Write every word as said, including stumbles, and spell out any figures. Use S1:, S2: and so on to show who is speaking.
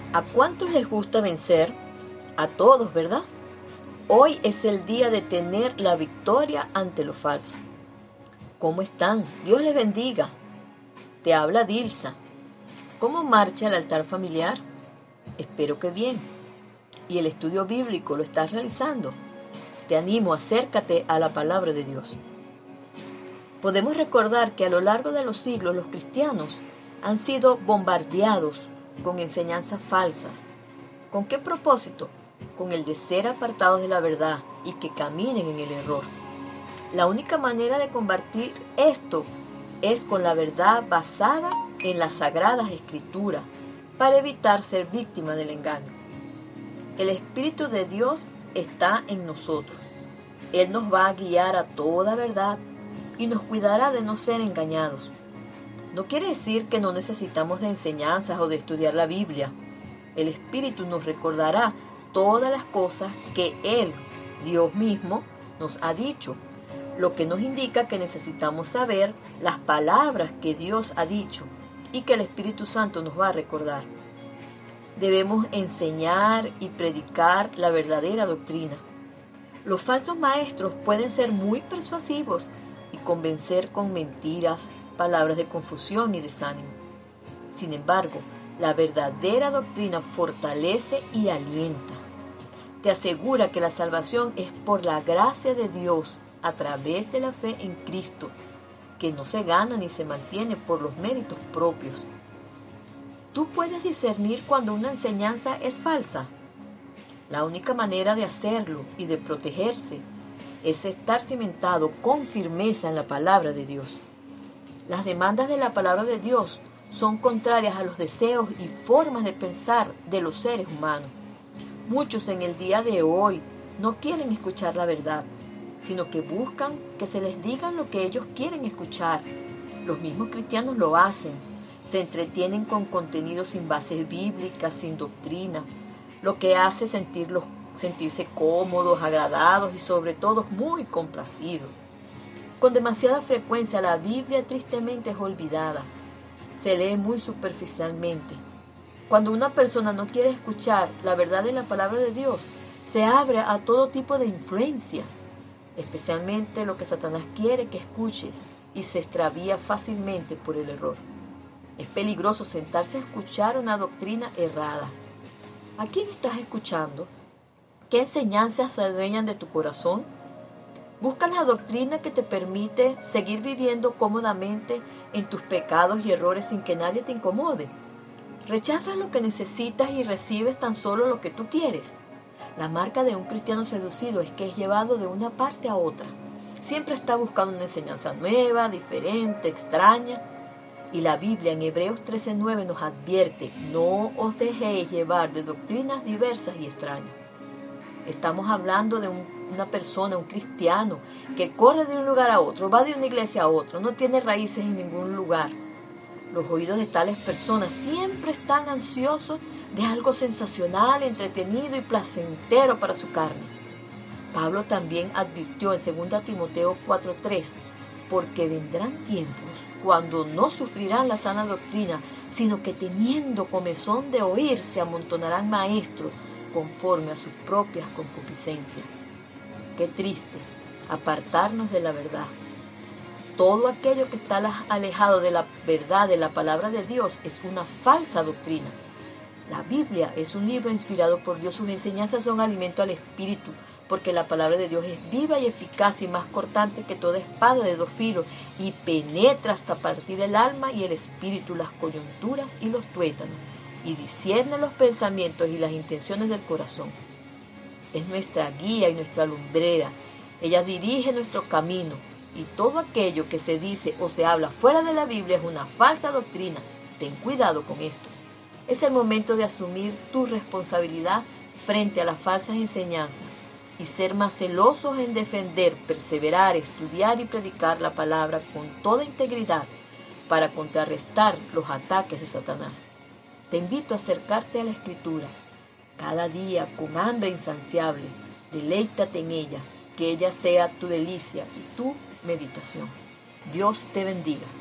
S1: ¿A cuántos les gusta vencer? A todos, ¿verdad? Hoy es el día de tener la victoria ante lo falso. ¿Cómo están? Dios les bendiga. Te habla Dilsa. ¿Cómo marcha el altar familiar? Espero que bien. ¿Y el estudio bíblico lo estás realizando? Te animo, acércate a la palabra de Dios. Podemos recordar que a lo largo de los siglos los cristianos han sido bombardeados con enseñanzas falsas. ¿Con qué propósito? Con el de ser apartados de la verdad y que caminen en el error. La única manera de combatir esto es con la verdad basada en las sagradas escrituras para evitar ser víctima del engaño. El Espíritu de Dios está en nosotros. Él nos va a guiar a toda verdad y nos cuidará de no ser engañados. No quiere decir que no necesitamos de enseñanzas o de estudiar la Biblia. El Espíritu nos recordará todas las cosas que Él, Dios mismo, nos ha dicho, lo que nos indica que necesitamos saber las palabras que Dios ha dicho y que el Espíritu Santo nos va a recordar. Debemos enseñar y predicar la verdadera doctrina. Los falsos maestros pueden ser muy persuasivos y convencer con mentiras, palabras de confusión y desánimo. Sin embargo, la verdadera doctrina fortalece y alienta. Te asegura que la salvación es por la gracia de Dios a través de la fe en Cristo, que no se gana ni se mantiene por los méritos propios. ¿Tú puedes discernir cuando una enseñanza es falsa? La única manera de hacerlo y de protegerse es estar cimentado con firmeza en la palabra de Dios. Las demandas de la palabra de Dios son contrarias a los deseos y formas de pensar de los seres humanos. Muchos en el día de hoy no quieren escuchar la verdad, sino que buscan que se les diga lo que ellos quieren escuchar. Los mismos cristianos lo hacen. Se entretienen con contenidos sin bases bíblicas, sin doctrina, lo que hace sentirlos, sentirse cómodos, agradados y sobre todo muy complacidos. Con demasiada frecuencia la Biblia tristemente es olvidada. Se lee muy superficialmente. Cuando una persona no quiere escuchar la verdad de la palabra de Dios, se abre a todo tipo de influencias, especialmente lo que Satanás quiere que escuches, y se extravía fácilmente por el error. Es peligroso sentarse a escuchar una doctrina errada. ¿A quién estás escuchando? ¿Qué enseñanzas se adueñan de tu corazón? Busca la doctrina que te permite seguir viviendo cómodamente en tus pecados y errores sin que nadie te incomode. Rechazas lo que necesitas y recibes tan solo lo que tú quieres. La marca de un cristiano seducido es que es llevado de una parte a otra. Siempre está buscando una enseñanza nueva, diferente, extraña. Y la Biblia en Hebreos trece nueve nos advierte: no os dejéis llevar de doctrinas diversas y extrañas. Estamos hablando de un, una persona, un cristiano, que corre de un lugar a otro, va de una iglesia a otra, no tiene raíces en ningún lugar. Los oídos de tales personas siempre están ansiosos de algo sensacional, entretenido y placentero para su carne. Pablo también advirtió en segunda Timoteo cuatro tres, porque vendrán tiempos cuando no sufrirán la sana doctrina, sino que teniendo comezón de oír se amontonarán maestros conforme a sus propias concupiscencias. Qué triste apartarnos de la verdad. Todo aquello que está alejado de la verdad de la palabra de Dios es una falsa doctrina. La Biblia es un libro inspirado por Dios. Sus enseñanzas son alimento al espíritu, porque la palabra de Dios es viva y eficaz y más cortante que toda espada de dos filos, y penetra hasta partir el alma y el espíritu, las coyunturas y los tuétanos, y discierne los pensamientos y las intenciones del corazón. Es nuestra guía y nuestra lumbrera. Ella dirige nuestro camino, y todo aquello que se dice o se habla fuera de la Biblia es una falsa doctrina. Ten cuidado con esto. Es el momento de asumir tu responsabilidad frente a las falsas enseñanzas y ser más celosos en defender, perseverar, estudiar y predicar la palabra con toda integridad para contrarrestar los ataques de Satanás. Te invito a acercarte a la Escritura cada día con hambre insaciable. Deleítate en ella, que ella sea tu delicia y tu meditación. Dios te bendiga.